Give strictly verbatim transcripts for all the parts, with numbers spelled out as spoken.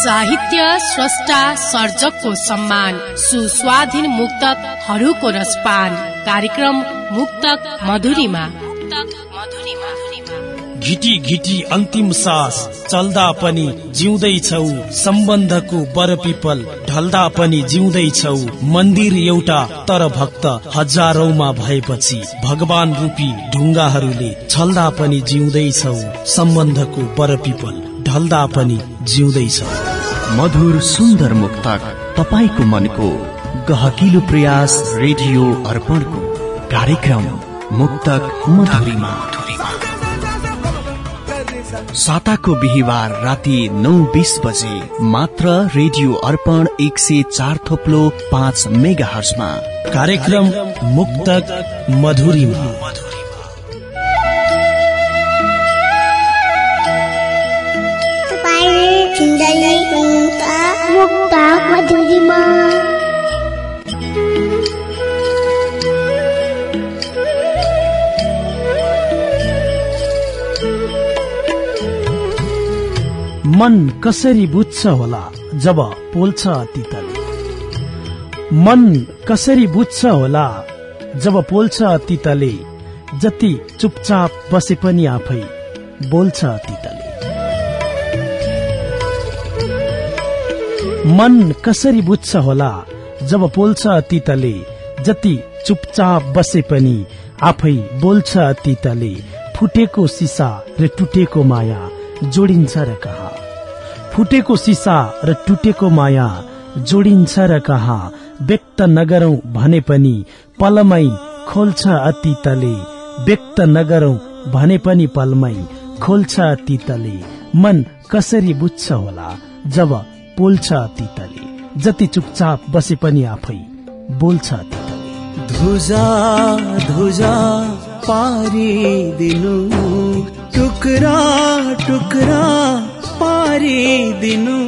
साहित्य स्रष्टा सर्जकको सम्मान, सुस्वाधीन मुक्तकहरूको रसपान। कार्यक्रम मुक्तक मधुरीमा। घिटी घिटी अन्तिम सास चल्दा पनि जिउँदैछौ, सम्बन्धको बरपिपल ढल्दा पनि जिउँदैछौ। मन्दिर एउटा तर भक्त हजारौंमा भएपछि भगवान रूपी ढुङ्गाहरूले छल्दा पनि जिउँदैछौ, सम्बन्धको बरपिपल ढल्दा पनि जिउँदैछौ। मधुर सुन्दर मुक्तक तपाईको मनको गहकिलो प्रयास रेडियो अर्पणको कार्यक्रम मुक्तक मधुरीमा। साताको बिहिबार राति नौ बीस बजे मात्र रेडियो अर्पण एक सय चार थोप्लो पाँच मेगा हर्जमा कार्यक्रम मुक्तक मधुरीमा। मुक्तक मधुरीमा। मन कसरी बुझ्छ होला जब पोल्छ तितले। मन कसरी बुझ्छ होला जब पोल्छ तितले, जति चुपचाप बसे पनि आफै बोल्छ तितले। मन कसरी बुझ्छ होला जब पोल्छ तितले, जति चुपचाप बसे पनि आफै बोल्छ तितले। फुटेको सिसा र टुटेको माया जोडिन्छ र कहाँ, फुटेको सिसा र टुटेको माया जोडिन्छ र कहाँ। व्यक्त नगरौं भने पनि पलमै खोल्छ अतीतले, व्यक्त नगरौं भने पनि पलमै खोल्छ तितले। मन कसरी बुझ्छ होला जब पोल्छ तितले, जति चुपचाप बसे पनि आफै बोल्छ तितले। धुजा धुजा पारिदिनु, टुक्रा टुक्रा पारिदिनु।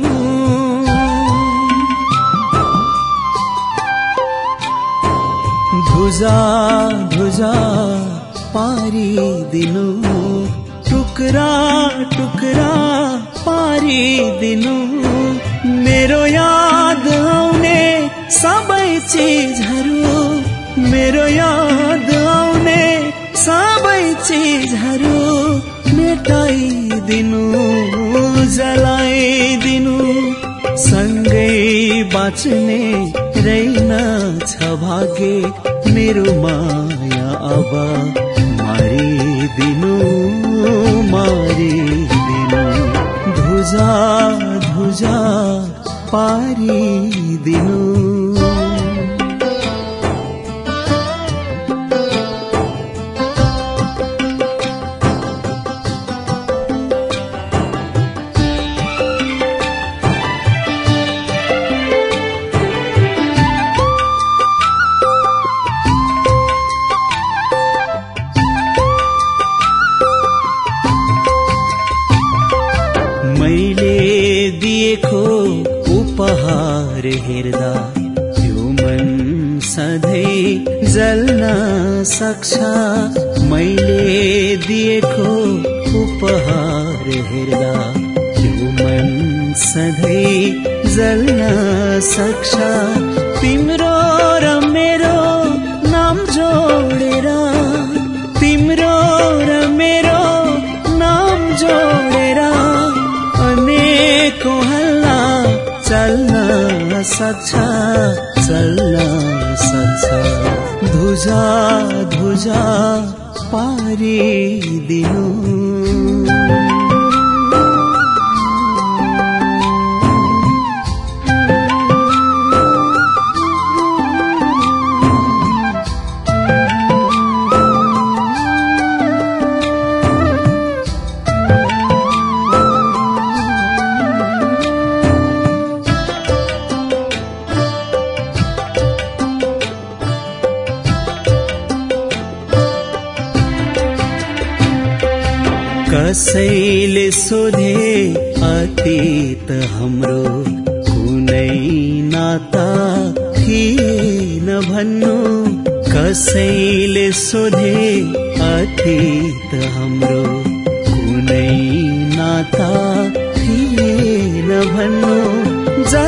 धुजा धुजा पारिदिनु, टुक्रा टुक्रा पारिदिनु। मेरो याद आउने सबै चिजहरू, मेरो याद आउने सबै चिजहरू मेटाइदिनु, जलाइदिनु। सँगै बाँच्ने रहेन छ भाग्य, मेरो माया अब मारिदिनु, मारिदिनु। धुजा धुजा पारिदिनु। उपहार हेर्दा त्यो मन सधैँ जल्न सक्छ। मैले दिएको उपहार हेर्दा त्यो मन सधैँ जल्न सक्छ। तिम्रो र मेरो नाम जोडेर, तिम्रो र मेरो नाम जोडेर अनेकौं हल्ला चल्न सक्छ, चल्न सक्छ। धुजा धुजा पारिदिनु। कसैले सोधे अतीत हाम्रो कुनै नाता थिएन भन्नु। कसैले सोधे अतीत हाम्रो कुनै नाता थिएन भन्नु।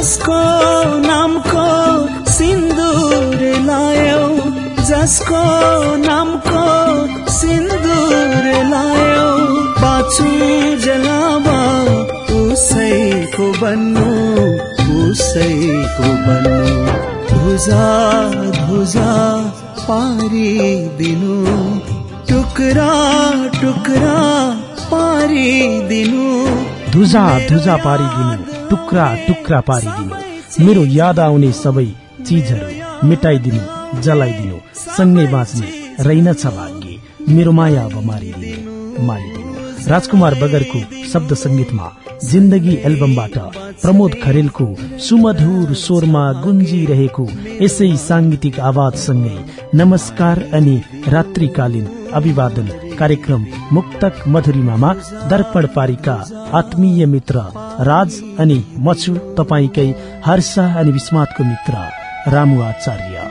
जसको नामको सिन्दूर लायौ, जसको नामको सिन्दूर लायौ, बाँचु जलावा उसैको बन्नु, उसैको बन्नु। धुजा धुजा पारिदिनु, टुक्रा टुक्रा पारिदिनु। धुजा धुजा पारिदिनु, टुक्रा टुक्रा पारिदिनु। मेरो याद आउने सबै चीजहरू मेटाइदिनु, जलाइदिनु। सँगै बाँच्ने रहेनछ भाग्य, मेरो माया अब मारिदिनु, मारिदिनु। राजकुमार बगरको शब्द संगीतमा जिन्दगी एल्बमबाट प्रमोद खरेलको सुमधुर स्वरमा गुन्जिरहेको यसै सांगीतिक आवाजसँगै नमस्कार अनि रात्रिकालीन अभिवादन कार्यक्रम मुक्तक मधुरिमामा दर्पण पारिका आत्मीय मित्र राज अनि मछु तपाईकै हर्ष अनि विस्मातको मित्र रामु आचार्य।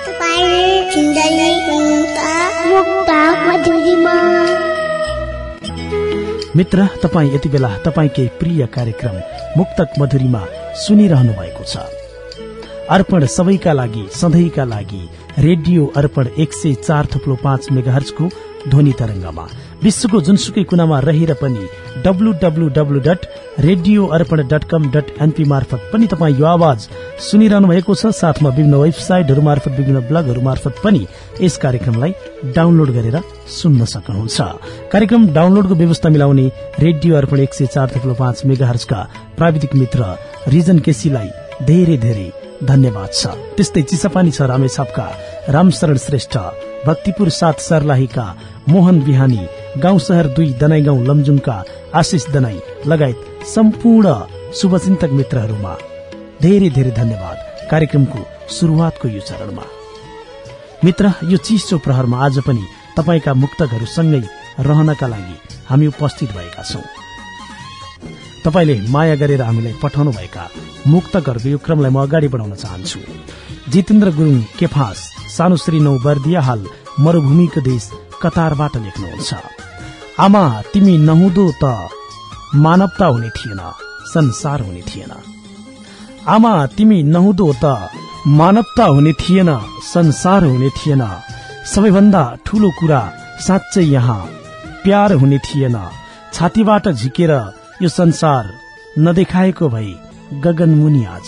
मित्र, तपाई यति बेला तपाईकै प्रिय कार्यक्रम मुक्तक मधुरीमा सुनिरहनु भएको छ। अर्पण सबैका लागि, सधैँका लागि रेडियो अर्पण एक सय चार थप्लो पाँच मेगाहर्जको ध्वनि तरंगमा विश्वको जुनसुकै कुनामा रहेर पनि W W W dot radio Arpan dot com dot N मार्फत पनि तपाईँ यो आवाज सुनिरहनु भएको छ। साथमा विभिन्न वेबसाइटहरू मार्फत, विभिन्न ब्लगहरू मार्फत पनि यस कार्यक्रमलाई डाउनलोड गरेर सुन्न सक्नुहुन्छ। कार्यक्रम डाउनलोडको व्यवस्था मिलाउने रेडियो अर्पण एक सय चार थप्लो पाँच मेगाहर्जका प्राविधिक मित्र रिजन केसीलाई धेरै धेरै धन्यवाद छ। त्यस्तै चिसापानी छ रामेछापका रामशरण श्रेष्ठ, भक्तिपुर सात सर्लाहीका मोहन बिहानी, गाउँ शहर दुई दनाई गाउँ लमजुङका आशिष दनाई लगायत सम्पूर्ण शुभचिन्तक मित्रहरूमा धेरै धेरै धन्यवाद। कार्यक्रमको शुरूआतको यो चरणमा मित्र, यो चिसो प्रहरमा आज पनि तपाईका मुक्तकहरूसँगै रहनका लागि हामी उपस्थित भएका छौं। तपाईले माया गरेर हामीलाई पठाउनु भएका मुक्तकहरूको यो क्रमलाई म अगाडि बढाउन चाहन्छु। जितेन्द्र गुरुङ केफास, सानुश्री नौ बर्दिया, हाल मरूभूमिको देश कतारबाट लेख्नुहुन्छ। आमा तिमी नहुँदो त मानवता हुने थिएन, संसार हुने थिएन। आमा तिमी नहुँदो त मानवता हुने थिएन, संसार हुने थिएन। सबैभन्दा ठूलो कुरा साँच्चै यहाँ प्यार हुने थिएन। छातीबाट झिकेर यो संसार नदेखाएको भई गगनमुनि आज,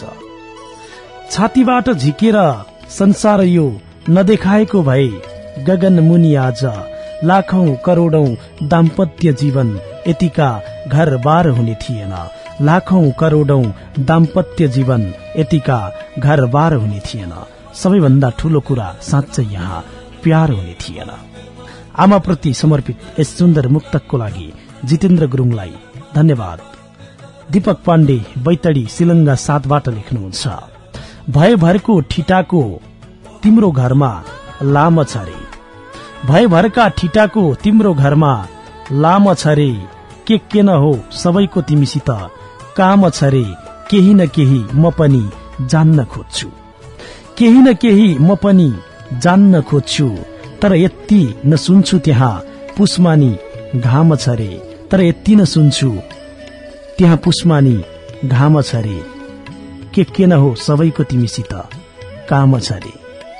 छातीबाट झिकेर संसार यो नदेखाएको भई गगनमुनि आज। लाखौं करोड़ौं दाम्पत्य जीवन यतिका घर बार हुने थिएन, लाखौं करोड़ौं दाम्पत्य जीवन यतिका घर बार हुने थिएन। सबैभन्दा ठूलो कुरा साँच्चै यहाँ प्यार हुने थिएन। आमाप्रति समर्पित यस सुन्दर मुक्तकको लागि जितेन्द्र गुरुङलाई धन्यवाद। दीपक पाण्डे बैतडी सिलंगा सातबाट लेख्नुहुन्छ। भयभरको ठिटाको तिम्रो घरमा लाम छ रे, भयभरका ठिटाको तिम्रो घरमा लाम छ रे। के के न हो सबैको तिमीसित काम छ रे। केही न केही म पनि जान्न खोज्छु, केही न केही म पनि जान्न खोज्छु। तर यति न सुन्छु त्यहाँ पुष्मानी घाम छ रे, तर यति न सुन्छु त्यहाँ पुष्मानी घाम छ रे। के के न हो सबैको तिमीसित काम छ रे।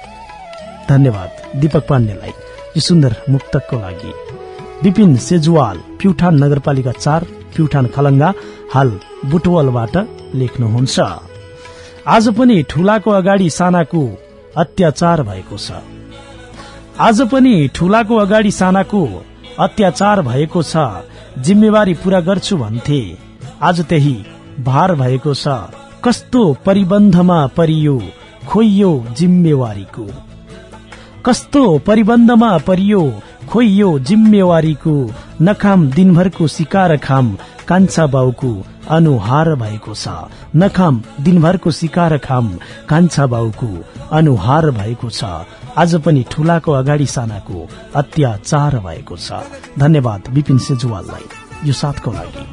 धन्यवाद दीपक पाण्डेलाई यो सुन्दर मुक्तकको लागि। विपिन सेजुवाल, प्युठान नगरपालिका चार, प्युठान खलंगा, हाल बुटवलबाट लेख्नुहुन्छ। आज पनि ठूलाको अगाडि सानाको अत्याचार भएको छ, आज पनि ठूलाको अगाडि सानाको अत्याचार भएको छ। जिम्मेवारी पूरा गर्छु भन्थे, आज त्यही भार भएको छ। कस्तो परिबन्धमा परियो खोइयो जिम्मेवारीको, कस्तो परिबन्धमा परियो खोइयो जिम्मेवारीको। नखाम दिनभरको शिकार खाम कान्छा बाउको अनुहार भएको छ, नखाम दिनभरको शिकार खाम कान्छा बाउको अनुहार भएको छ। आज पनि ठूलाको अगाडि सानाको अत्याचार भएको छ। धन्यवाद विपिन सेजुवाललाई यो साथको लागि।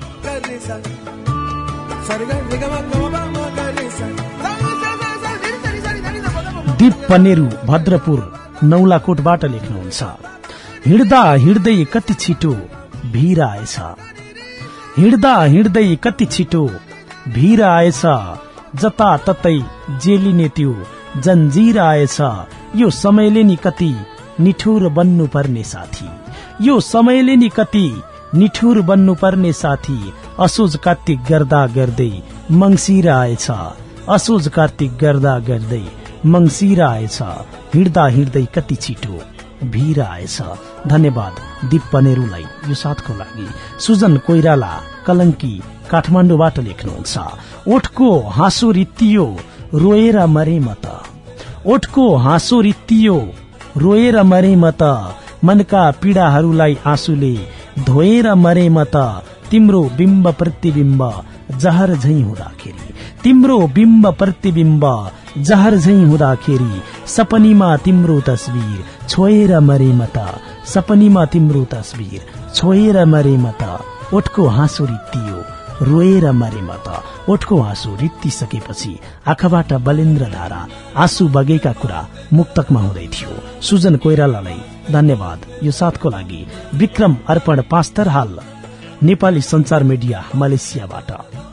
दीप पनेरू भद्रपुर नौलाकोटबाट लेख्नुहुन्छ। हिँड्दा हिँड्दै कति छिटो भीर आएछ, हिँड्दा हिँड्दै कति छिटो भीर आएछ। जताततै जेलिने त्यो जन्जिर आएछ। यो समयले नि कति निठुर बन्नु पर्ने साथी, यो समयले नि कति निठुर बन्नु पर्ने साथी। असोज कार्तिक गर्दा गर्दै मंसिर आएछ, असोज कार्तिक गर्दा गर्दै मंसिर आएछ। हिँड्दा हिँड्दै कति छिटो भिर आएछ। धन्यवाद दीप पनेरूलाई यो साथको लागि। सुजन कोइराला कलंकी काठमाडौँबाट लेख्नुहुन्छ, ओठको हाँसो रित्तियो रोएर मरे म त, ओठको हाँसो रित्तियो रोएर मरे म त। मनका पीडाहरूलाई आँसुले धोएर मरे म त। तिम्रो बिम्ब प्रतिबिम्ब जहर झैं हुँदाखेरि, तिम्रो बिम्ब प्रतिबिम्ब जहर झैं हुँदाखेरि। सपनीमा तिम्रो तस्बिर छोएर मरे म त, सपनीमा तिम्रो तस्बिर छोएर मरे म त। ओठको हाँसो रित्तियो रोएर मरे म त। ओठको हाँसो रित्तिसकेपछि आँखाबाट बलेन्द्र धारा आँसु बगेका कुरा मुक्तकमा हुँदै थियो। सुजन कोइरालालाई धन्यवाद यो साथको लागि। विक्रम अर्पण पाँचथर हाल नेपाली संचार मिडिया मलेसियाबाट।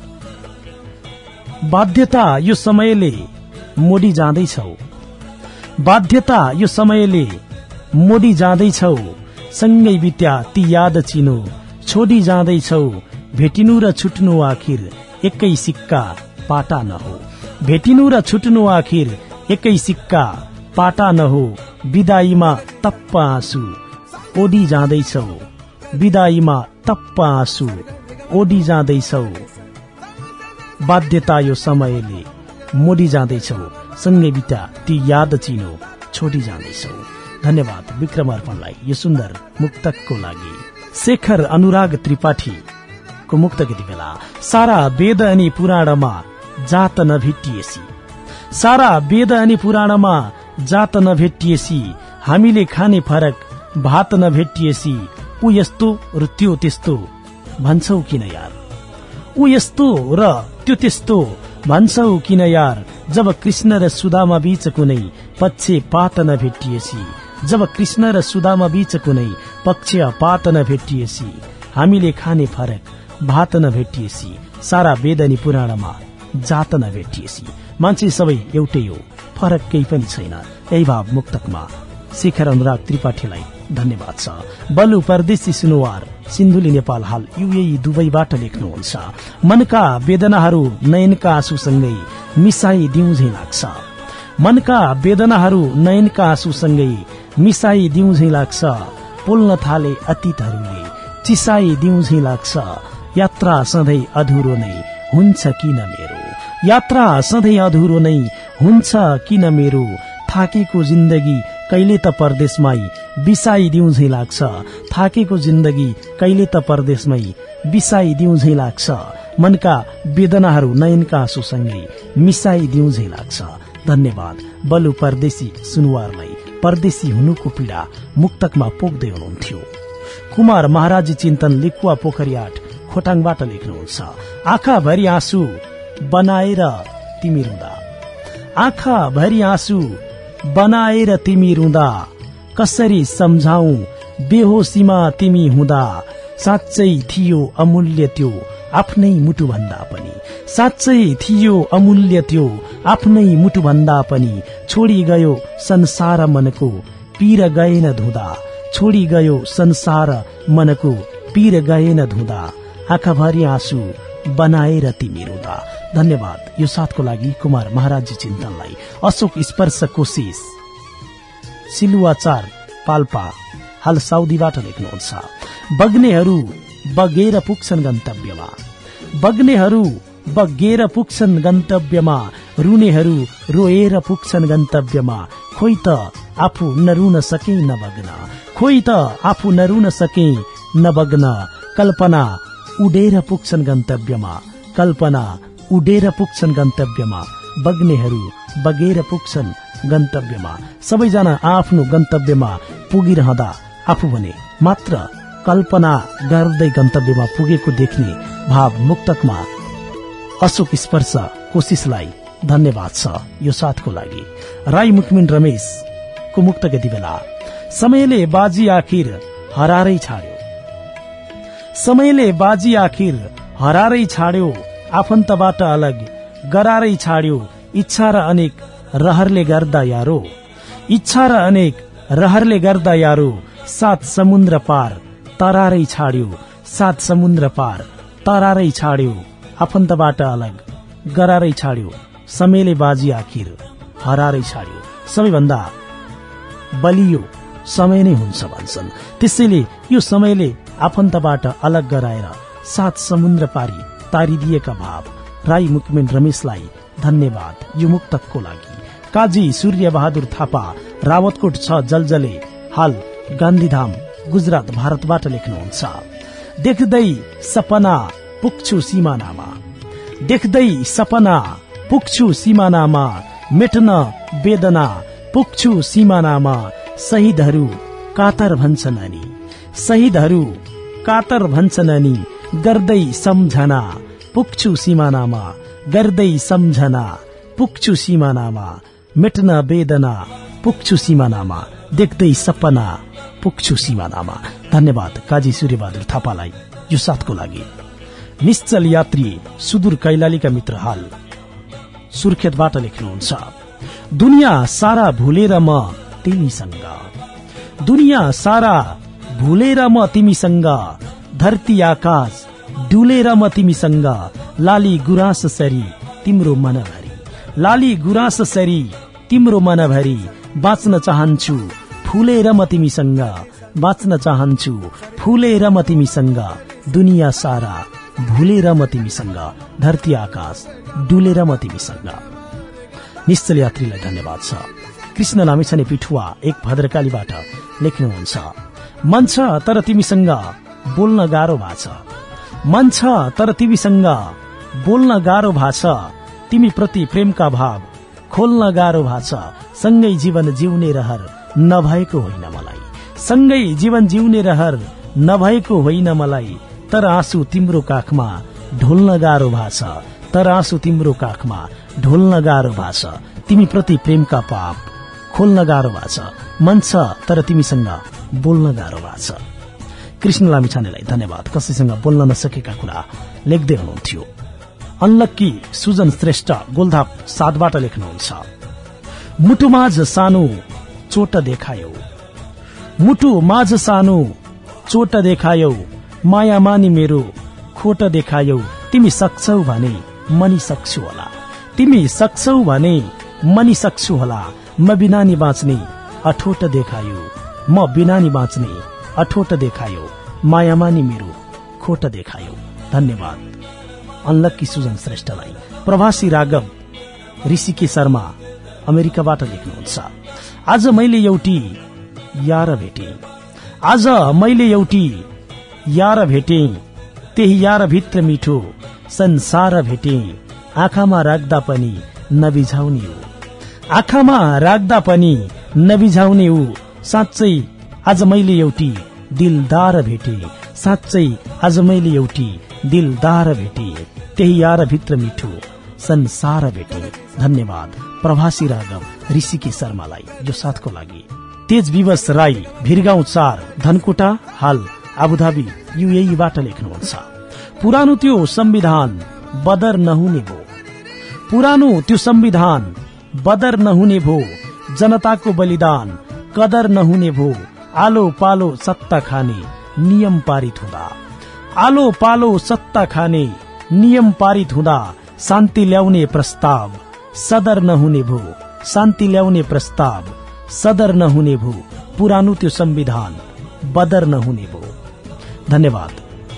बाध्यता यो समयले मोडी जाँदैछौ, बाध्यता यो समयले मोडी जाँदैछौ। सँगै बित्या ती याद चिनो छोडी जाँदैछौ। भेटिनु र छुट्नु आखिर एकै सिक्का पाटा नहो, भेटिनु र छुट्नु आखिर एकै सिक्का पाटा नहो। विदाईमा तप्प आँसु ओडी जाँदैछौ, विदाईमा तप्प आँसु ओडी जाँदैछौ। बाध्यता यो समयले मोडी जाँदैछौ। सँगै बिता ती याद चिनो छोडी जाँदैछौ। धन्यवाद विक्रम अर्पणलाई यो सुन्दर मुक्तकको लागि। शेखर अनुराग त्रिपाठी को मुक्तक यति बेला। सारा वेद अनि पुराणमा जात नभेटिएसी, सारा वेद अनि पुराणमा जात नभेटिएसी। हामीले खाने फरक भात नभेटिएसी। ऊ यस्तो र त्यो त्यस्तो भन्छौ किन यार, ऊ यस्तो र त्यो त्यस्तो भन्छौ किन यार। जब कृष्ण र सुदामा बीच कुनै पक्षपात नभेटिएसी, जब कृष्ण र सुदामा बीच कुनै पक्षपात नभेटिएसी। हामीले खाने फरक भात नभेटिएसी। सारा वेद अनि पुराणमा जात नभेटिएसी। मान्छे सबै एउटै हो, फरक केही पनि छैन। यही भाव मुक्तकमा शेखर अनुराग त्रिपाठीलाई धन्यवाद छ। बलु परदेशी सुनुवार सिन्धुली नेपाल हाल युएई दुबईबाट लेख्नुहुन्छ, मनका वेदनाहरू नयनका आँसुसँगै मिसाई दिउँझै लाग्छ, मनका वेदनाहरू नयनका आँसुसँगै मिसाई दिउँझै लाग्छ। पोल्न थाले अतीतहरूले चिसाई दिउँझै लाग्छ। यात्रा सधैँ अधुरो नै हुन्छ किन मेरो, यात्रा सधैँ अधुरो नै हुन्छ किन मेरो। थाकेको जिन्दगी कहिले त परदेशमै बिसाई दिउँझै लाग्छ, थाकेको जिन्दगी कहिले त परदेशमै बिसाई दिउँझै लाग्छ। मनका वेदनाहरू नयनका आँसुसँगै मिसाई दिउँझै लाग्छ। धन्यवाद बलु परदेशी सुनुवारलाई परदेशी हुनुको पीडा मुक्तकमा पोख्दै हुनुहुन्थ्यो। कुमार महाराज चिन्तन लिकुवा पोखरियाट खोटाङबाट लेख्नुहुन्छ, आँखा भरि आँसु बनाएर तिमी रुँदा, आँखा भरि आँसु बनाएर तिमी रुँदा। कसरी सम्झाऊ बेहोसीमा तिमी हुँदा। साँच्चै थियो अमूल्य त्यो आफ्नै मुटु भन्दा पनि, साँच्चै थियो अमूल्य त्यो आफ्नै मुटु भन्दा पनि। छोडी गयो संसार मनको पीर गएन धुँदा, छोडी गयो संसार मनको पीर गएन धुँदा। आँखाभरि आँसु बनाएर तिमी रुँदा। धन्यवाद यो साथको लागि कुमार महाराजी चिन्तनलाई। अशोक स्पर्श कोशिश सिलुवाचार पाल्पा हाल साउदीबाट लेख्नुहुन्छ, बग्नेहरू बगेर पुग्छन् गन्तव्यमा, बग्नेहरू बगेर पुग्छन् गन्तव्यमा। रुनेहरू रोएर पुग्छन् गन्तव्यमा। खोइ त आफू नरुन सके नबग्न, खोइ त आफू नरुन सके नबग्न। कल्पना उडेर पुग्छन् गन्तव्यमा, कल्पना उडेर पुग्छन् गन्तव्यमा। बग्नेहरू बगेर पुग्छन् गन्तव्यमा। सबैजना आफ्नो गन्तव्यमा पुगिरहँदा आफू भने मात्र कल्पना गर्दै गन्तव्यमा पुगेको देख्ने भाव मुक्तकमा अशोक स्पर्श कोशिशलाई धन्यवाद छ यो साथको लागि। राई मुकमिन रमेश को मुक्तक यति बेला। समयले बाजी आखिर हरारै छाड्यो, समयले बाजी आखिर हरारै छाड्यो। आफन्तबाट अलग गरारै छाड्यो इच्छा र अनेक रहरले गर्दा यारो, इच्छा र अनेक रहरले गर्दा यारो, सात समुद्र पार तरारै छाड्यो, सात समुद्र पार तरारै छाड्यो, आफन्तबाट अलग गरारै छाड्यो, समयले बाजी आखिर हरारै छाड्यो। सबैभन्दा बलियो समय नै हुन्छ भन्छन्। त्यसैले यो समयले आफन्तबाट अलग गराएर सात समुद्र पारी तारिदिएका भाव राई मुक्मेन रमेशलाई धन्यवाद यो मुक्तकको लागि। काजी सूर्य बहादुर थापा रावतकोट छ जलजले हाल गान्धीधाम गुजरात भारतबाट लेख्नुहुन्छ। देख्दै सपना पुग्छु सिमानामा, देख्दै सपना पुग्छु सिमानामा, मेट्न वेदना पुग्छु सिमानामा, शहीदहरू कातर भन्छन् अनि, शहीदहरू कातर भन्छन् अनि, गर्दै सम्झना पुग्छु सिमानामा, गर्दै सम्झना पुग्छु सिमानामा, मेट्न वेदना पुग्छु सिमानामा, देख्दै सपना पुग्छु सिमानामा। धन्यवाद काजी सूर्यबहादुर थापालाई यो साथको लागि। निश्चल यात्री सुदूर कैलालीका मित्र हाल सुर्खेतबाट लेख्नुहुन्छ। दुनिया सारा भुलेर म तिमीसँग, दुनिया सारा भुलेर म तिमीसँग, धरती आकाश डुलेर म तिमीसँग, लाली गुराँस सरी तिम्रो मनभरि, लाली गुराँस सरी तिम्रो मनभरि, बाँच्न चाहन्छु फुलेर म तिमीसँग, बाँच्न चाहन्छु फुलेर म तिमीसँग, दुनिया सारा भुलेर म तिमीसँग, धरती आकाश डुलेर म तिमीसँग। निश्चल यात्रीलाई धन्यवाद छ। कृष्ण लामिछाने पिठुवा एक भद्रकालीबाट लेख्नुहुन्छ। मन छ तर तिमीसँग बोल्न गाह्रो भाछ, मन छ तर तिमीसँग बोल्न गाह्रो भाछ, तिमी प्रति प्रेमका भाव खोल्न गाह्रो भाछ, सँगै जीवन जिउने रहर नभएको होइन मलाई, सँगै जीवन जिउने रहर नभएको होइन मलाई, तर आँसु तिम्रो काखमा ढोल्न गाह्रो भाछ, तर आँसु तिम्रो काखमा ढोल्न गाह्रो भाछ, तिमी प्रति प्रेमका पाप खोल्न गाह्रो भाछ, मन छ तर तिमीसँग बोल्न गाह्रो भाछ। कृष्ण लामिछानेलाई धन्यवाद। कसैसँग बोल्न नसकेका कुरा लेख्दै हुनुहुन्थ्यो। अनलक्की सुजन श्रेष्ठ गोलधाप सातबाट लेख्नुहुन्छ। मुटु माझ सानो चोट देखायौ, मुटु माझ सानो चोट देखायौ, माया मानी मेरो खोट देखायौ, तिमी सक्छौ भने मनी सक्छु होला, तिमी सक्छौ भने मनी सक्छु होला, म बिना नि बाँच्ने अठोट देखायो, म बिना नि बाँच्ने अठोट देखायो, माया मानी मेरो खोट देखायो। धन्यवाद अनलक्की सुजन श्रेष्ठलाई। प्रवासी राघव ऋषिके शर्मा अमेरिकाबाट लेख्नुहुन्छ। आज मैले एउटी यार भेटे, आज मैले एउटी यार भेटे, त्यही यार भित्र मिठो संसार भेटे, आँखामा राख्दा पनि नबिझाउने ऊ, आँखामा राख्दा पनि नबिझाउने ऊ, साँच्चै आज मैले एउटी दिलदार भेटे, साँच्चै आज मैले एउटी दिलदार भेटे, त्यही यार भित्र मिठो संसार भेटे। धन्यवाद प्रवासी राघव ऋषिके शर्मालाई जो साथको लागि। तेज विवश राई भिरगाउँ चार धनकुटा हाल आबुधाबी युएईबाट लेख्नुहुन्छ। पुरानो त्यो संविधान बदर नहुने भो, पुरानो त्यो संविधान बदर नहुने भो, जनताको बलिदान कदर नहुने भो, आलो पालो सत्ता खाने नियम पारित हुँदा, आलो पालो सत्ता खाने नियम पारित हुँदा, शान्ति ल्याउने प्रस्ताव सदर नहुने भो, शान्ति ल्याउने प्रस्ताव सदर नहुने भो, पुरानो त्यो संविधान बदर नहुने भो। धन्यवाद।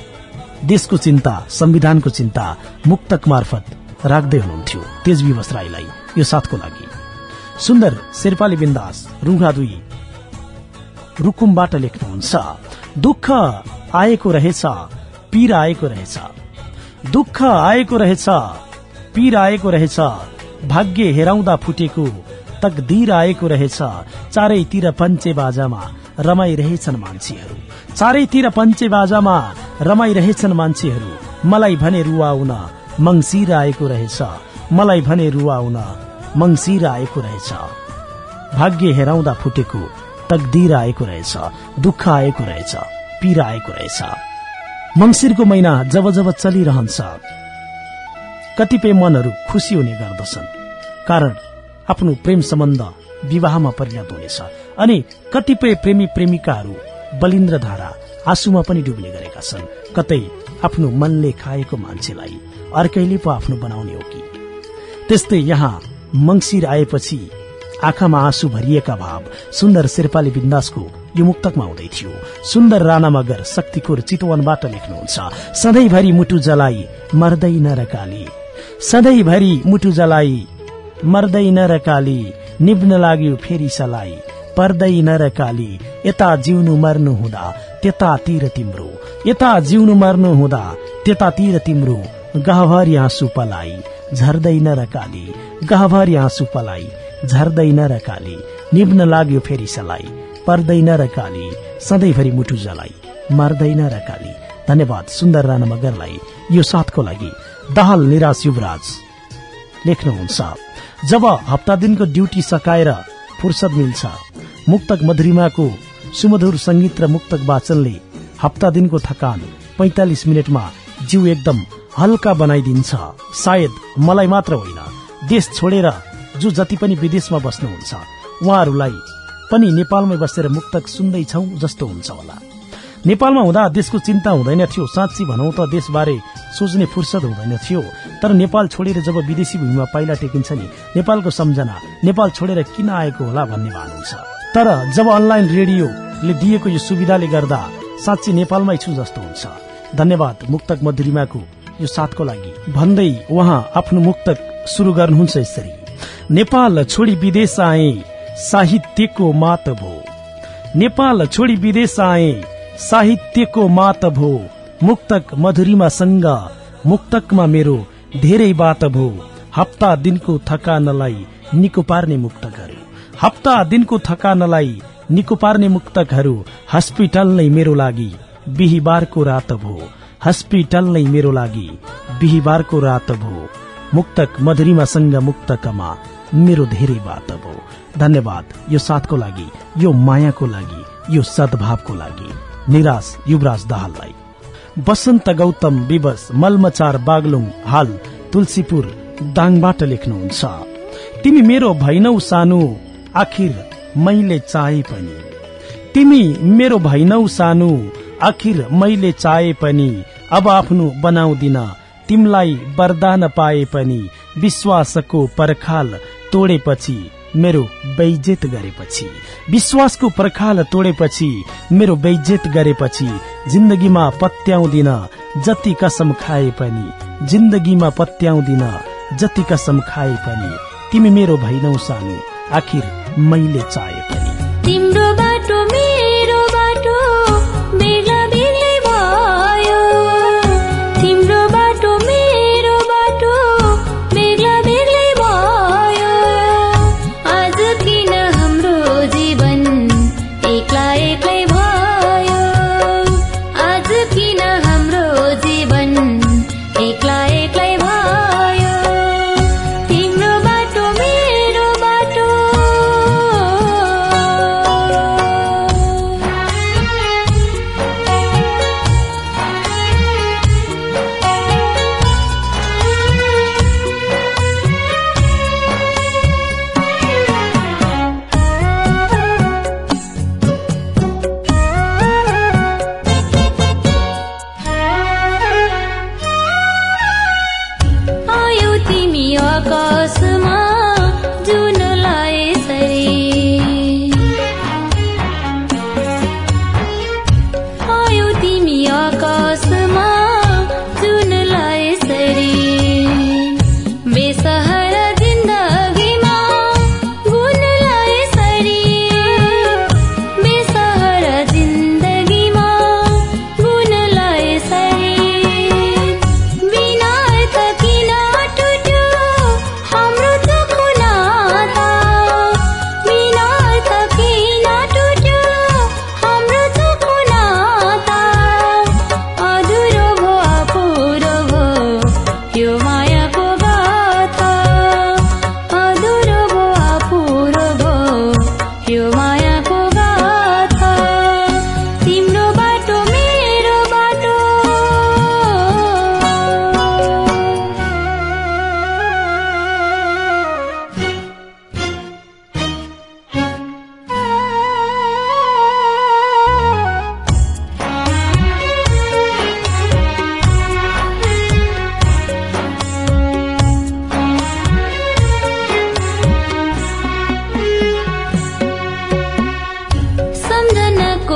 देशको चिन्ता संविधानको चिन्ता मुक्तक मार्फत राख्दै हुनुहुन्थ्यो तेज विवश राईलाई यो साथको लागि। सुन्दर शेर्पाली बिन्दास रुघा दुई रुकुमबाट लेख्नुहुन्छ। दुःख आएको रहेछ पीर आएको रहेछ, दुःख आएको रहेछ पीर आएको रहेछ, भाग्य हेराउँदा फुटेको तकदीर आएको रहेछ, चारैतिर पञ्चे बाजामा रमाइरहेछन् मान्छेहरू, चारैतिर पञ्चे बाजामा रमाइरहेछन् मान्छेहरू, मलाई भने रुवाउन मंसिर आएको रहेछ, मलाई भने रुवाउन मंसिर आएको रहेछ, भाग्य हेराउँदा फुटेको तकदीर आएको रहेछ, दुःख आएको रहेछ पीर आएको रहेछ। मंसिरको महिना जब जब चलिरहन्छ कतिपय मनहरू खुसी हुने गर्दछन्, कारण आफ्नो प्रेम सम्बन्ध विवाहमा परिणत हुनेछ। अनि कतिपय प्रेमी प्रेमिकाहरू बलिन्द्र धारा आँसुमा पनि डुब्ने गरेका छन्। कतै आफ्नो मनले खाएको मान्छेलाई अर्कैले पो आफ्नो बनाउने हो कि। त्यस्तै यहाँ मंसिर आएपछि आँखामा आँसु भरिएका भाव सुन्दर शेर्पाली बिन्दासको यो मुक्तकमा हुँदै थियो। सुन्दर राणा मगर शक्तिखोर चितवनबाट लेख्नुहुन्छ, सधैँभरि मुटु जलाई मर्दैन र काली, सधैँभरि मुटु जलाई मर्दैन र काली, निब्न लाग्यो फेरि सलाई पर्दैन र काली, यता जिउनु मर्नु हुँदा त्यतातिर तिम्रो, यता जिउनु मर्नु हुँदा त्यतातिर तिम्रो, गहभरि आँसु पलाई झर्दैन र काली, गहभरि आँसु पलाई झर्दैन र काली, निब्न लाग्यो फेरि सलाई पर्दैन र काली, सधैँभरि मुटु जलाई मर्दैन र काली। धन्यवाद सुन्दर राणा मगरलाई यो साथको लागि। दाहाल निराश युवराज लेख्नुहुन्छ, जब हप्ता दिनको ड्युटी सकाएर फुर्सद मिल्छ, मुक्तक मधुरिमाको सुमधुर संगीत र मुक्तक वाचनले हप्ता दिनको थकान पैंतालिस मिनटमा जिउ एकदम हल्का बनाइदिन्छ। सायद मलाई मात्र होइन, देश छोडेर जो जति पनि विदेशमा बस्नुहुन्छ उहाँहरूलाई पनि नेपालमै बसेर मुक्तक सुन्दैछौ जस्तो हुन्छ होला। नेपालमा हुँदा देशको चिन्ता हुँदैन थियो, साँच्ची भनौं त देशबारे सोच्ने फुर्सद हुँदैन थियो। तर नेपाल छोडेर जब विदेशी भूमिमा पाइला टेकिन्छ नि, नेपालको सम्झना नेपाल छोडेर किन आएको होला भन्ने भान हुन्छ। तर जब अनलाइन रेडियोले दिएको यो सुविधाले गर्दा साँच्ची नेपालमै छु जस्तो हुन्छ। धन्यवाद मुक्तक मधुरिमाको यो साथको लागि भन्दै उहाँ आफ्नो मुक्तक शुरू गर्नुहुन्छ यसरी, नेपाल छोडी विदेश आए साहित्यको मात भो, नेपाल छोडी विदेश आए साहित्यको मात भो, मुक्तक मधुरिमासँग मुक्तकमा मेरो धेरै बात भो, हप्ता दिनको थकानलाई निको पार्ने मुक्तकहरू, हप्ता दिनको थकानलाई निको पार्ने मुक्तकहरू, हस्पिटल नै मेरो लागि बिहिबारको रात भो, हस्पिटल नै मेरो लागि बिहिबारको रात भो, मुक्तक मधुरिमासँग मुक्तकमा मेरो धेरै बात भो। धन्यवाद यो साथको लागि, यो मायाको लागि, यो सद्भावको लागि निराश युवराज दाहाललाई। बसन्त गौतम विवश मलमचार बागलुङ हाल तुलसीपुर दाङबाट लेख्नुहुन्छ, तिमी मेरो भैनौ सानो आखिर मैले चाहे पनि, तिमी मेरो भैनौ सानो आखिर मैले चाहे पनि, अब आफ्नो बनाउँदिन तिमलाई वरदान पाए पनि, विश्वासको पर्खाल तोडेपछि मेरो बेइज्जत गरेपछि, विश्वासको पर्खाल तोडेपछि मेरो बेइज्जत गरेपछि, जिन्दगीमा पत्याउँदिन जति कसम खाए पनि, जिन्दगीमा पत्याउँदिन जति कसम खाए पनि, तिमी मेरो भैनौ सानो आखिर मैले चाहे पनि। तिम्रो बाटो मेरो बाटो बेग्ला बेग्लै भयो, तिम्रो बाटो मेरो बाटो बेग्ला बेग्लै भयो, आज किन हाम्रो जीवन एक्ला एक्लै भयो, आज किन हाम्रो जीवन एक्ला एक्लै भयो, तिम्रो बाटो मेरो बाटो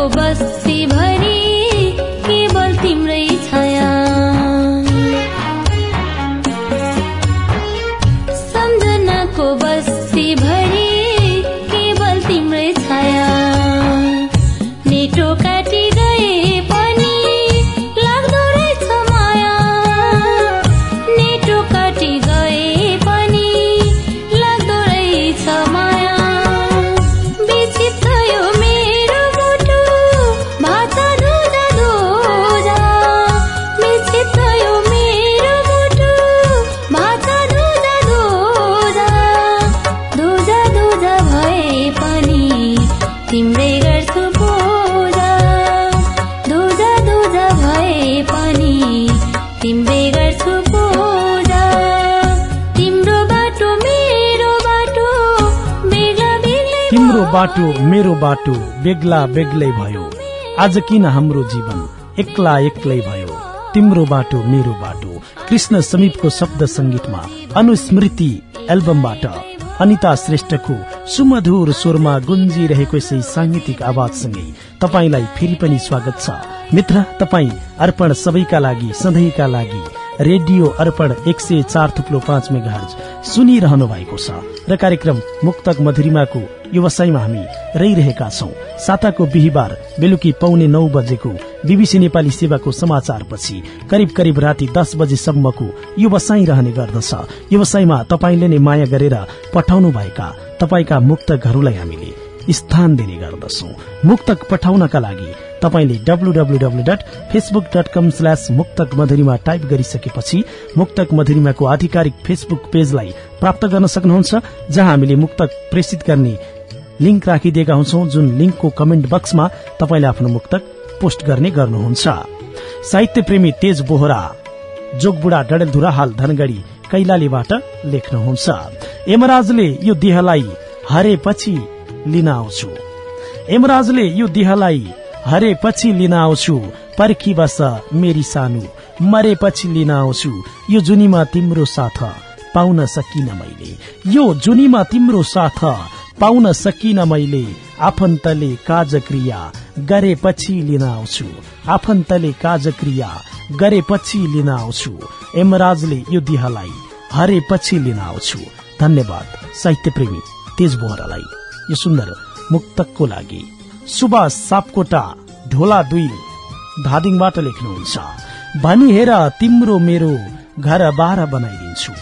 बस्ती भरि केवल तिम्रै छाया सम्झनाको बस्ती भरि केवल तिम्रै छाया नेटो काटी गए पनि लाग्दो रहेछ माया नेटो काटी गए पनि लाग्दो रहेछ माया विचित्र यो मेरो मुटु भाषा धुजा धुजा विचित्र यो मेरो मुटु भाषा धुजा धुजा धुजा धुजा भए पनि तिम्रै गर्छु पूजा धुजा धुजा भए पनि तिम्रै गर्छु पूजा तिम्रो बाटो मेरो बाटो बेग्ला बेग्लै तिम्रो बाटो मेरो बाटो बेग्ला बेग्लै भयो आज किन हाम्रो जीवन एक्ला एक्लै भयो तिम्रो बाटो मेरो बाटो कृष्ण समीपको शब्द संगीतमा अनुस्मृति एल्बमबाट अनिता श्रेष्ठको सुमधुर स्वरमा गुन्जिरहेको यसै सांगीतिक आवाजसँगै तपाईलाई फेरि पनि स्वागत छ मित्र। तपाई अर्पण सबैका लागि सधैँका लागि रेडियो अर्पण एक सय चार थुप्लो पाँच मेगाहर्ज सुनिरहनु भएको छ र कार्यक्रम मुक्तक मधुरिमाको व्यवसायमा हामी रहिरहेका छौं। साताको बिहिबार बेलुकी पौने नौ बजेको बीबीसी नेपाली सेवाको समाचारपछि करिब करिब राति दस बजेसम्मको व्यवसाय रहने गर्दछ। व्यवसायमा तपाईले नै माया गरेर पठाउनु भएका तपाईका मुक्तकहरूलाई हामीले स्थान दिने गर्दछौं। मुक्तक पठाउनका लागि तपाईले W W W dot Facebook dot com slash मुक्तक मधुरिमा टाइप गरिसकेपछि मुक्तक मधुरिमाको आधिकारिक फेसबुक पेजलाई प्राप्त गर्न सक्नुहुन्छ, जहाँ हामीले मुक्तक प्रेषित गर्ने लिंक राखिदिएका हुन्छौं, जुन लिंकको कमेन्ट बक्समा तपाईले आफ्नो मुक्तक पोस्ट गर्ने गर्नुहुन्छ। साहित्य प्रेमी तेज बोहरा जोगबुढा डडेलधुरा हाल धनगढ़ी कैलालीबाट लेख्नुहुन्छ, यमराजले यो देहलाई हरेपछि लिन आउँछु यमराजले यो देहलाई हरेपछि लिन आउँछु पर्खी बस मेरी सानु मरेपछि लिन आउँछु यो जुनीमा तिम्रो साथ पाउन सकिन मैले यो जुनीमा तिम्रो साथ पाउन सकिन मैले आफन्तले काजक्रिया गरेपछि लिन आउँछु आफन्तले काजक्रिया गरेपछि लिन आउँछु यमराजले यो देहलाई हरेपछि लिन आउँछु। धन्यवाद साहित्य प्रेमी तेज बोहरालाई यो सुन्दर मुक्तकको लागि। सुभाष सापकोटा ढोला दुई धादिङबाट लेख्नुहुन्छ, भनी हेर तिम्रो मेरो घर बार बनाइदिन्छु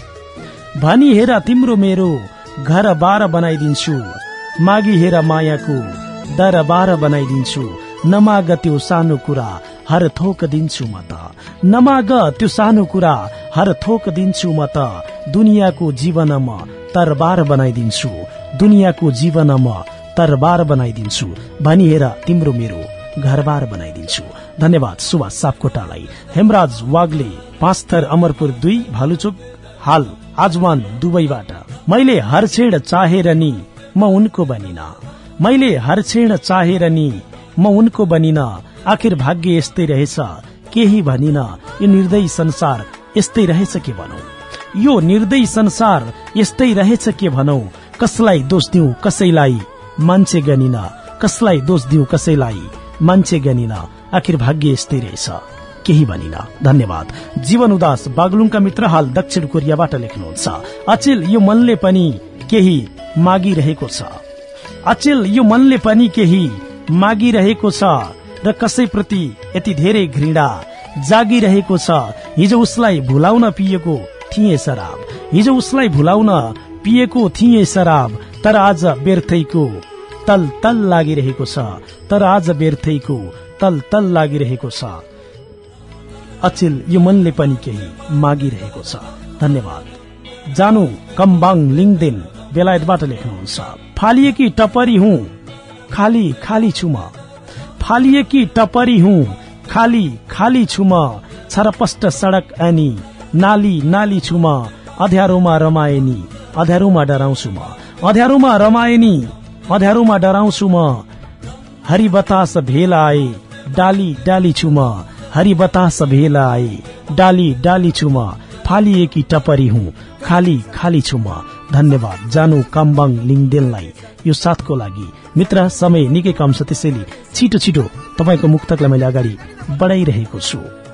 भनी हेर तिम्रो मेरो घर बार बनाइदिन्छु मागी हेर मायाको दरबार बनाइदिन्छु नमाग त्यो सानो कुरा हर थोक दिन्छु म त नमाग त्यो सानो कुरा हर थोक दिन्छु म त दुनियाँको जीवन म तरबार बनाइदिन्छु दुनियाँको जीवन म तरबार बनाइदिन्छु भनी हेर तिम्रो मेरो घरबार बनाइदिन्छु। धन्यवाद सुभाष सापकोटालाई। हेमराज वाग्ले पाँचथर अमरपुर दुई भालुचोक हाल आजवान दुबईबाट, मैले हर छेड चाहेर नि म उनको बनिन मैले हर छेड चाहेर नि म उनको बनिन आखिर भाग्य यस्तै रहेछ केही भनिन यो निर्दयी संसार यस्तै रहेछ के भनौं यो निर्दयी संसार यस्तै रहेछ के भनौं कसलाई दोष दिउँ कसैलाई मान्छे गनिन कसलाई दोष दिउँ कसैलाई मान्छे गनिन आखिर भाग्य यस्तै रहेछ केही भनिन। धन्यवाद। जीवन उदास बागलुङका मित्र हाल दक्षिण कोरियाबाट लेख्नुहुन्छ, अचेल यो मनले पनि केही मागिरहेको छ अचेल यो मनले पनि केही मागिरहेको छ र कसैप्रति यति धेरै घृणा जागिरहेको छ हिजो उसलाई भुलाउन पिएको थिए शराब हिजो उसलाई भुलाउन पिएको थिए शराब तर आज व्यर्थैको तल तल लागिरहेको छ तर आज व्यर्थैको तल तल लागिरहेको छ अचेल यो मनले पनि केही मागिरहेको छ। धन्यवाद। जानु कम्बाङ लिङदेन बेलायतबाट लेख्नुहुन्छ, फालिएकी टपरी हुँ खाली खाली छु म फालिएकी टपरी हुँ खाली खाली छु म छरपष्ट सड़क अनि नाली नाली छु म अध्यारोमा रमाएनी अध्यारोमा डराउँछु म अध्यारोमा रमाएनी अध्यारोमा डराउँछु म हरि बतास भेल आए डाली डाली छु म हरि बतास भेल आए डाली डाली छु म फालिएकी टपरी हुँ खाली खाली छु म धन्यवाद जानु काम्बाङ लिङदेनलाई यो साथको लागि। मित्र, समय निकै कम छ, त्यसैले छिटो छिटो तपाईको मुक्तकलाई मैले अगाडि बढाइरहेको छु।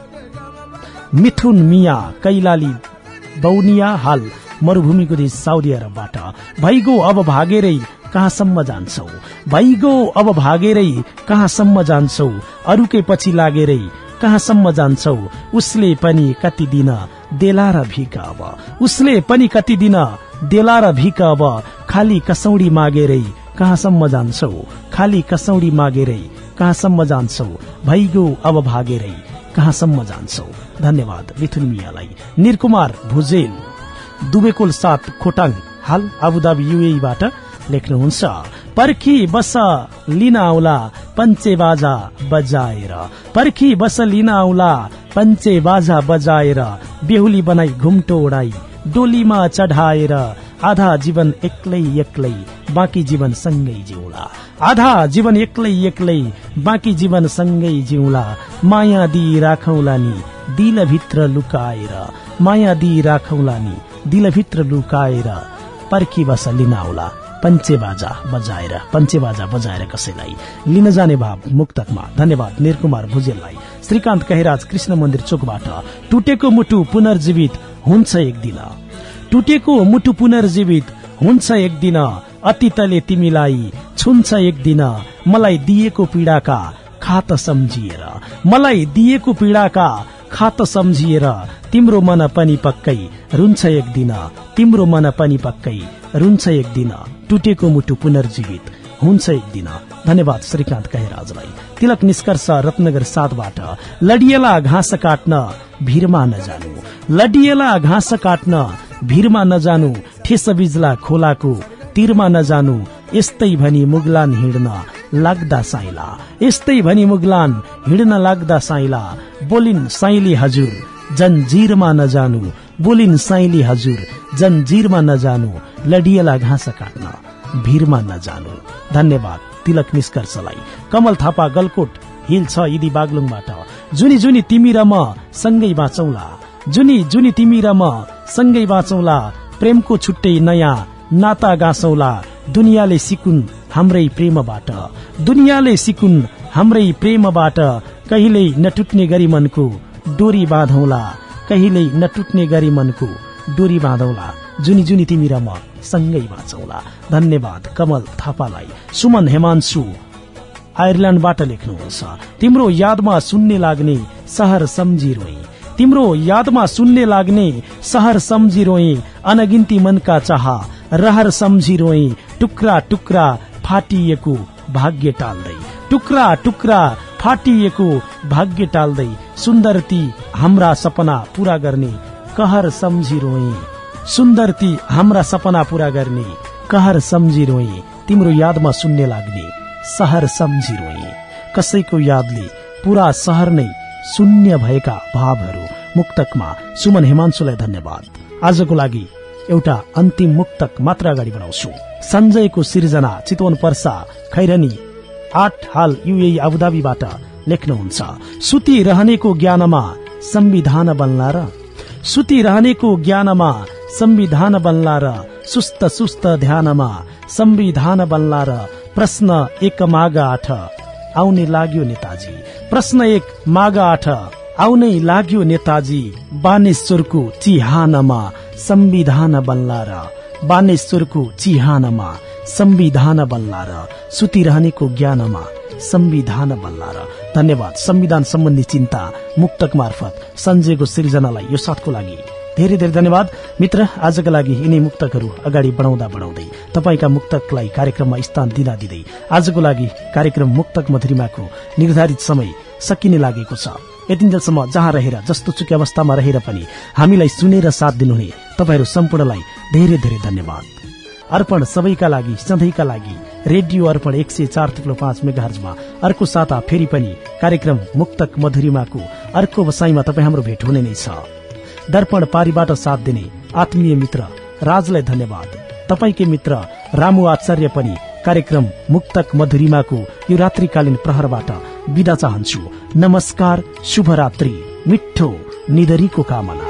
मिथुन मिया कैलाली बौनिया हाल मरुभूमिको देश साउदी अरबबाट। भइगो अब भागेरै कहाँसम्म जान्छौ, भइगो अब भागेरै कहाँसम्म जान्छौ, अरूकै पछि लागेरै कहाँसम्म जान्छौ, उसले पनि कति दिन देला र भिक अब, उसले पनि कति दिन देला र भिक अब, खाली कसौडी मागेरै कहाँसम्म जान्छौ, खाली कसौडी मागेरै कहाँसम्म जान्छौ, भइगो अब भागेरै कहाँसम्म जान्छौ। धन्यवाद मिथुन मियालाई। निरकुमार भुजेल दुबेकोल साथ खोटाङ हाल अबुधाबी युएईबाट लेख्नुहुन्छ, पर्खी बस लिन आउला पञ्चे बाजा बजाएर, पर्खी बस लिन आउला पञ्चे बाजा बजाएर, बेहुली बनाई घुम्टो उडाई डोलीमा चढाएर, आधा जीवन एक्लै एक्लै बाँकी जीवन सँगै जिउला, आधा जीवन एक्लै एक्लै बाँकी जीवन सँगै जिउला, माया दिई राखौला नि दिलभित्र लुकाएर, माया दिई राखौला नि दिलभित्र लुकाएर, पर्खी बस लिन आउला पञ्चे बाजा बजाएर, पञ्चे बाजा बजाएर कसैलाई लिन जाने भाव मुक्तकमा। धन्यवाद निरकुमार भुजेललाई। श्रीकान्त कहिराज कृष्ण मन्दिर चोकबाट, टुटेको मुटु पुनर्जीवित हुन्छ एक दिन, टुटेको मुटु पुनर्जीवित हुन्छ एक दिन, अतीतले तिमीलाई छुन्छ एक दिन, मलाई दिएको पीडाका खात सम्झिएर, मलाई दिएको पीडाका खात सम्झिएर, तिम्रो मन पनि पक्कै रुन्छ एक दिन, तिम्रो मन पनि पक्कै रुन्छ एक दिन, टुटेको मुटु पुनर्जीवित हुन्छ एक दिन। धन्यवाद श्रीकान्त कहिराजलाई। तिलक निष्कर्ष रत्नगर सातबाट, लडिएला घाँस काट्न भिरमा नजानु, लडिएला घाँस काट्न भिरमा नजानु, ठेस बिजला खोलाको तीरमा नजानु, यस्तै भनी मुगलान हिँड्न लाग्दा साइला, यस्तै भनी मुगलान हिँड्न लाग्दा साइला, बोलिन साइली हजुर जन्जिरमा नजानु, बोलिन साइली हजुर जन्जिरमा नजानु, लडिएला घाँस काट्न भिरमा नजानु। धन्यवाद तिलक निष्कर्षलाई। कमल थापा गलकोट हिल छ यदि बागलुङबाट, जुनी जुनी तिमी र म सँगै बाँचौला, जुनी जुनी तिमी र म सँगै बाँचौला, प्रेमको छुट्टै नयाँ नाता गाँसौला, दुनियाँले सिकुन हाम्रै प्रेमबाट, दुनियाँले सिकुन हाम्रै प्रेमबाट, कहिल्यै नटुट्ने गरी मनको डोरी बाँधौला, कहिल्यै नटुट्ने गरी मनको डोरी बाँधौला, जुनी जुनी तिमी र म सँगै बाँचौला। धन्यवाद कमल थापालाई। सुमन हेमान्सु आयरल्याण्डबाट लेख्नुहुन्छ, तिम्रो यादमा सुन्ने लाग्ने सहर सम्झी रोई, तिम्रो यादमा सुन्ने लाग्ने सहर सम्झी रोई, अनगिन्ती मनका चाह रहर सम्झी रोई, टुक्रा टुक्रा फाटिएको भाग्य टाल्दै, टुक्रा टुक्रा फाटिएको भाग्य टाल्दै, सुन्दरती हाम्रा सपना पूरा गर्ने कहर सम्झी रोई, सुन्दरती हाम्रा सपना पूरा गर्ने कहर सम्झी रोई, तिम्रो यादमा सुन्ने लाग्ने सहर सम्झी रोई, कसैको यादले पूरा सहर नै शून्य भएका भावहरू। मुक्तकमा सुमन हेमान्सुलाई धन्यवाद। आजको लागि एउटा अन्तिम मुक्तक मात्र अगाडि बढाउँछु। सञ्जयको सिर्जना चितवन पर्सा खैरनी आठ हाल युएई अबुधाबीबाट लेख्नुहुन्छ, सुती रहनेको ज्ञानमा संविधान बन्ला र, सुती रहनेको ज्ञानमा संविधान बन्ला र, सुस्त सुस्त ध्यानमा संविधान बन्ला र, प्रश्न एक माग आठ आउने लाग्यो नेताजी, प्रश्न एक माग आठ आउनै लाग्यो नेताजी, बानेश्वरको चिहानमा संविधान बन्ला र, बानेश्वरको चिहानमा संविधान बन्ला र, सुतिरहनेको ज्ञानमा संविधान बन्ला र। धन्यवाद संविधान सम्बन्धी चिन्ता मुक्तक मार्फत सञ्जयको सिर्जनालाई यो साथको लागि धेरै धेरै धन्यवाद। मित्र, आजका लागि यिनै मुक्तकहरू अगाडि बढाउँदा बढाउँदै तपाईका मुक्तकलाई कार्यक्रममा स्थान दिँदा दिँदै आजको लागि कार्यक्रम मुक्तक मधुरिमाको निर्धारित समय सकिने लागेको छ। यतिन्जेलसम्म जहाँ रहेर जस्तो चुके अवस्थामा रहेर पनि हामीलाई सुनेर साथ दिनुहुने तपाईहरू सम्पूर्णलाई धेरै धेरै धन्यवाद अर्पण। सबैका लागि सधैँका लागि रेडियो अर्पण एक सय चार थुप्रो पाँच मेगाहर्जमा अर्को साता फेरि पनि कार्यक्रम मुक्तक मधुरिमाको अर्को बसाईमा तपाईँ हाम्रो भेट हुने नै छ। दर्पण पारीबाट साथ दिने आत्मीय मित्र राजलाई धन्यवाद। तपाईकै मित्र रामु आचार्य पनि कार्यक्रम मुक्तक मधुरिमाको यो रात्रिकालीन प्रहरबाट बिदा चाहन्छु। नमस्कार, शुभरात्रि, मिठो निधरीको कामना।